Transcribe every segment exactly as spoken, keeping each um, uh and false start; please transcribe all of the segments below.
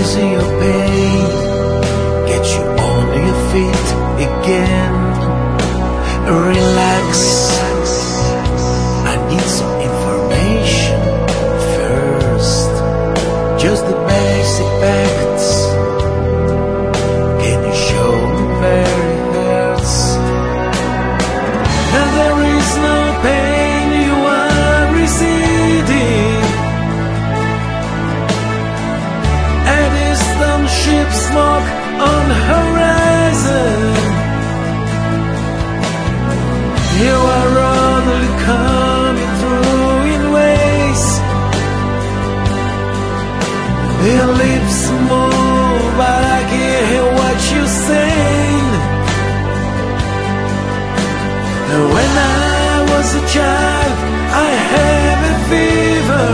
easing your pain, get you on your feet again. Relax, I need some information first, just the basic facts. Can you show me where it hurts? And there is no pain, you are receding. A distant ship smoke on the horizon. You are only coming through in waves. Your lips move, but I can't hear what you're saying. When I was a child, I had a fever.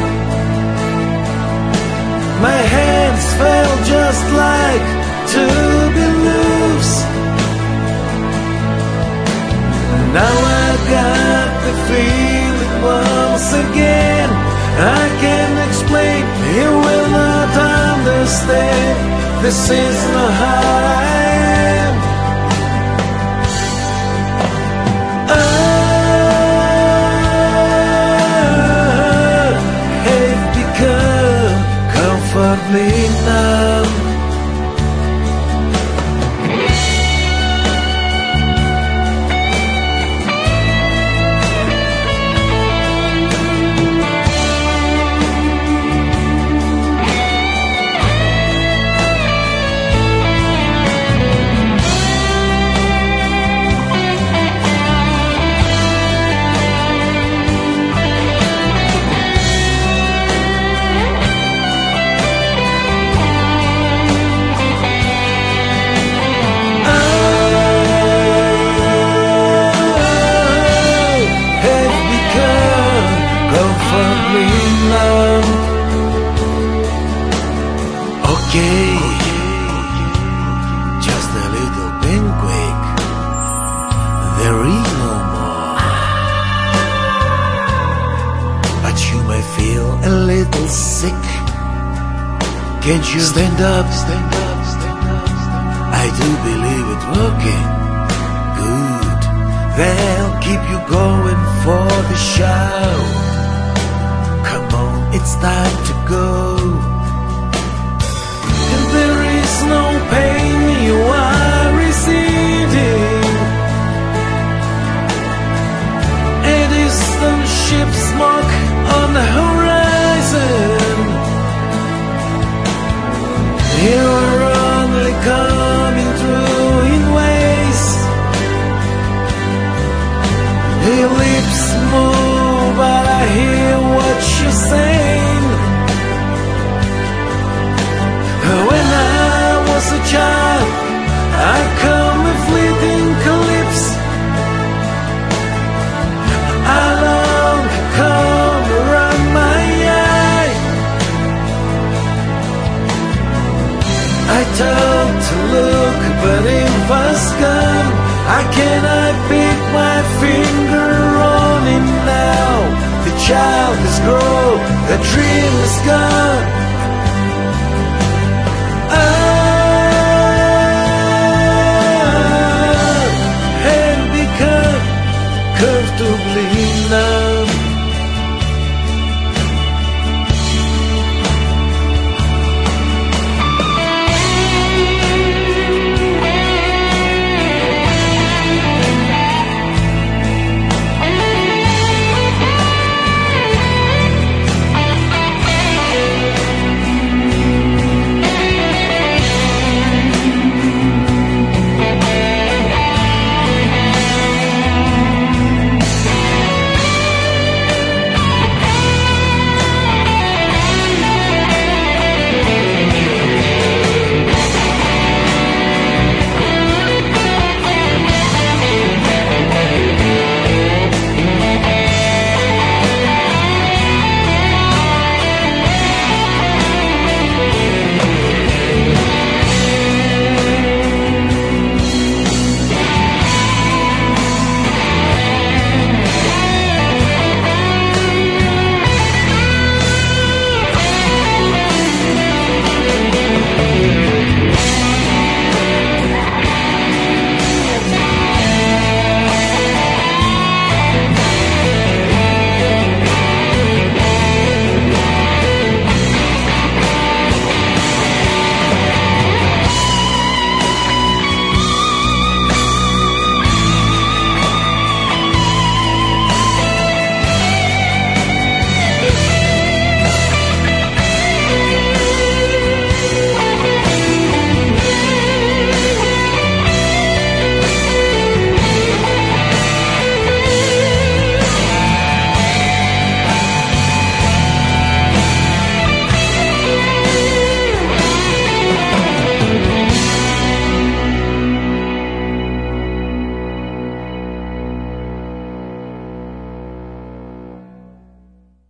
My hands felt just like tuberculosis. Now I got the feeling once again. I can't explain, you will not understand. This is not how I am. I have become comfortably numb. Okay, just a little pinquick. There is no more. But you may feel a little sick. Can't you stand up? Stand up, stand up, stand up. I do believe it working. Good. They'll keep you going for the show. Come on, it's time to go. There is no pain, you are receding. A distant ship smoke on the horizon. You are only coming through in waves. Your lips move, but I hear what you're saying. When I was a child, I come a fleeting eclipse. I long to come around my eye. I told to look, but it was gone. I cannot pick my finger on him now. The child is grown, the dream is gone.